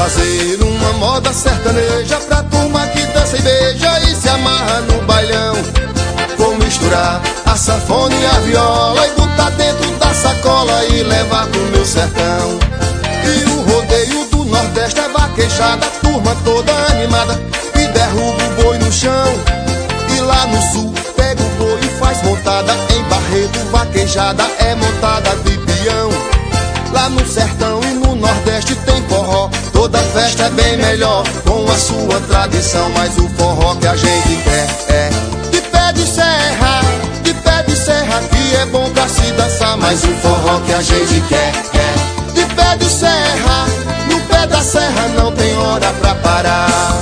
fazer uma moda sertaneja pra turma que dança e beija e se amarra no bailão. Vou misturar a sanfona e a viola e botar dentro da sacola e levar pro meu sertão. E o rodeio do Nordeste é vaquejada, a turma toda animada e derruba o boi no chão. E lá no Sul pega o boi e faz montada, em Barreto vaquejada é montada de peão. Lá no sertão e no Nordeste tem forró, toda festa é bem melhor com a sua tradição. Mas o forró que a gente quer é de pé de serra que é bom pra se dançar. Mas o forró que a gente quer é de pé de serra, no pé da serra não tem hora pra parar.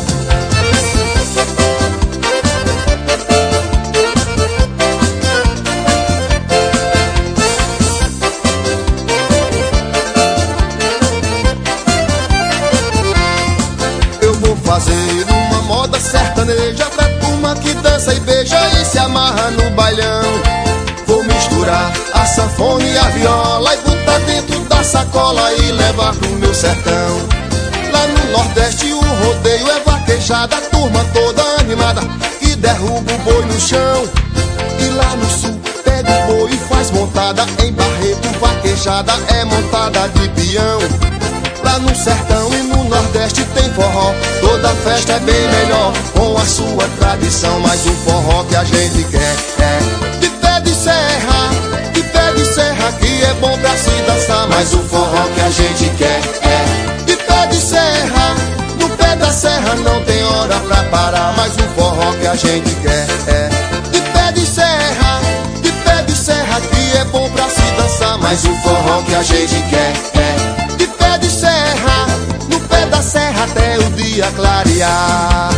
Fazer uma moda sertaneja pra turma que dança e beija e se amarra no bailão. Vou misturar a sanfona e a viola e botar dentro da sacola e levar pro meu sertão. Lá no Nordeste o rodeio é vaquejada, a turma toda animada e derruba o boi no chão. E lá no Sul pega o boi e faz montada, em Barreto vaquejada é montada de peão. Lá no sertão e no Nordeste tem forró, toda festa é bem melhor com a sua tradição. Mas o forró que a gente quer é de pé de serra que é bom pra se dançar. Mas o forró que a gente quer é de pé de serra, no pé da serra não tem hora pra parar. Mas o forró que a gente quer é de pé de serra que é bom pra se dançar. Mas o forró que a gente quer é de pé de serra, no pé da serra até o dia clarear.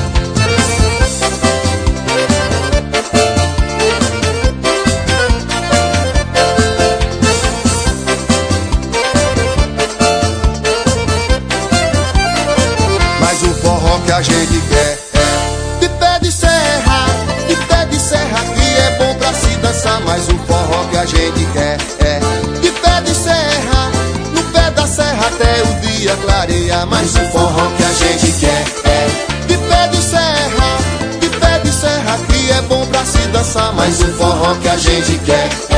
Mas o forró que a gente quer é de pé de serra que é bom pra se dançar. Mas o forró que a gente quer é de pé de serra, no pé da serra até o dia clarear. Mas o forró que a gente quer é de pé de serra que é bom pra se dançar. Mas o forró que a gente quer